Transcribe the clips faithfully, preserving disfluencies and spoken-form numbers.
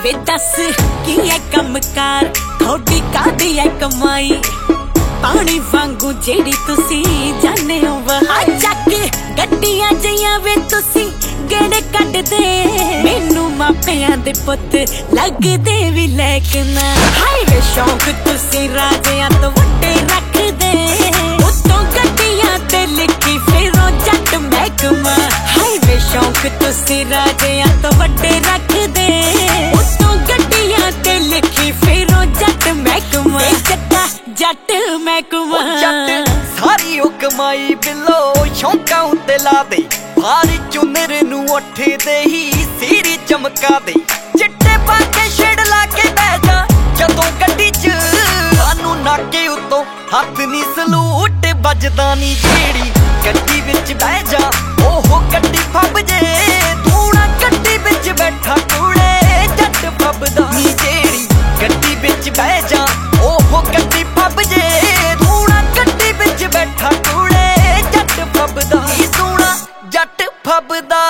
वे दस की है कमकार थोड़ी कादी है कमाई पानी वांगू जेड़ी तुसी जाने हो वहा जाके गड्डियां जइयां वे तुसी गेड़े कट दे मैनू मापियां दे पुत लगदे भी लेकिन हाय वे शौक तुसी राजियां तो वड्डे रख दे उत्तों गड्डियां ते लिखी फिरो जट महकमा हाय वे शौक तुसी राजियां तो वड्डे रख दे उत्तों गड्डियां ते लिखी फिरो जट महकमा जट्टा जट महकमा जट सारी ओ कमाई बिलो शौकां उत्ते ला दे भारी चुनर नू उठ दे ही सीरी चमका दे चिट्टे पाके छेड़ ला के बह जा जदों गड्डी च सानू नाके उत्तों हथ नी सलूट बजदा नी जेड़ी गड्डी विच बह जा ओहो गड्डी फब जे तू ना गड्डी विच बैठा कूड़े जट फबदा नी जेड़ी गड्डी विच बह जा ओहो गड्डी फब जे तू ना गड्डी विच बैठा कूड़े जट फबदा नी सोना जट फबदा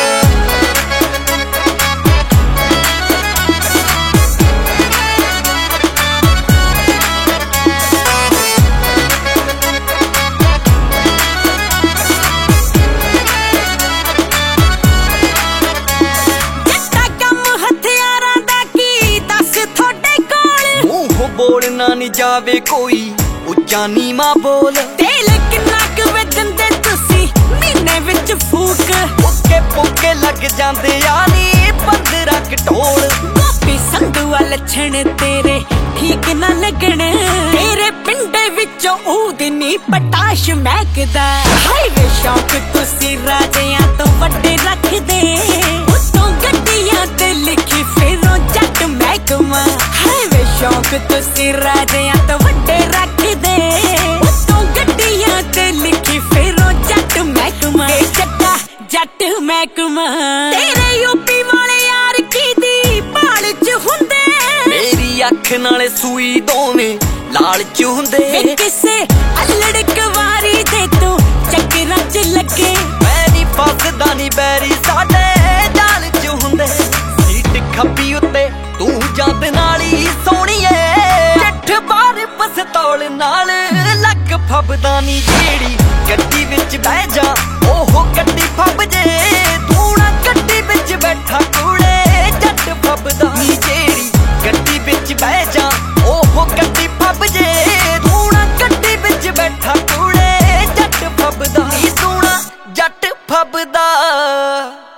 बोलना नहीं जावे कोई उच्चा नीमा बोल तेल किन्ना क वजन दे तुसी महीने विच फूक पुक्के पुक्के लग जांदे यानी पंद्रह कटोल गोपी संधू लछण तेरे ठीक ना लगण तेरे पिंडे विचों ऊदनी पटाश महकदा हाय वे शौक तुसी राजियां तो वड्डे रख दे उत्तों गड्डियां ते लिखी फिरो जट महकमा हाय वे शौक तुसी राजियां तो वड्डे रख दे उत्तों गड्डियां ते लिखी फिरो जट महकमा जट्टा जट महकमा तेरे यूपी वाले यार की दी भाल च हुंदे मेरी अख नाले सूई दोवें लाल च हुंदे किसे अल्लड़ कवारी दे तू चक्करां च लगे मैनी फसदा नी बैरी साडे जाल च हुंदे सीट खब्बी उत्ते तू जांद नाली सोहणीए जठ बार पसतौल नाल लक फबदा नी जेड़ी गड्डी विच बह जा ओहो गड्डी फब जे तू ना गड्डी विच बैठा कूड़े जट फबदा नी जेड़ी गड्डी विच बह जा ओहो गड्डी फब जे तू ना गड्डी विच बैठा कूड़े जट फबदा नी सोहणा जट फबदा।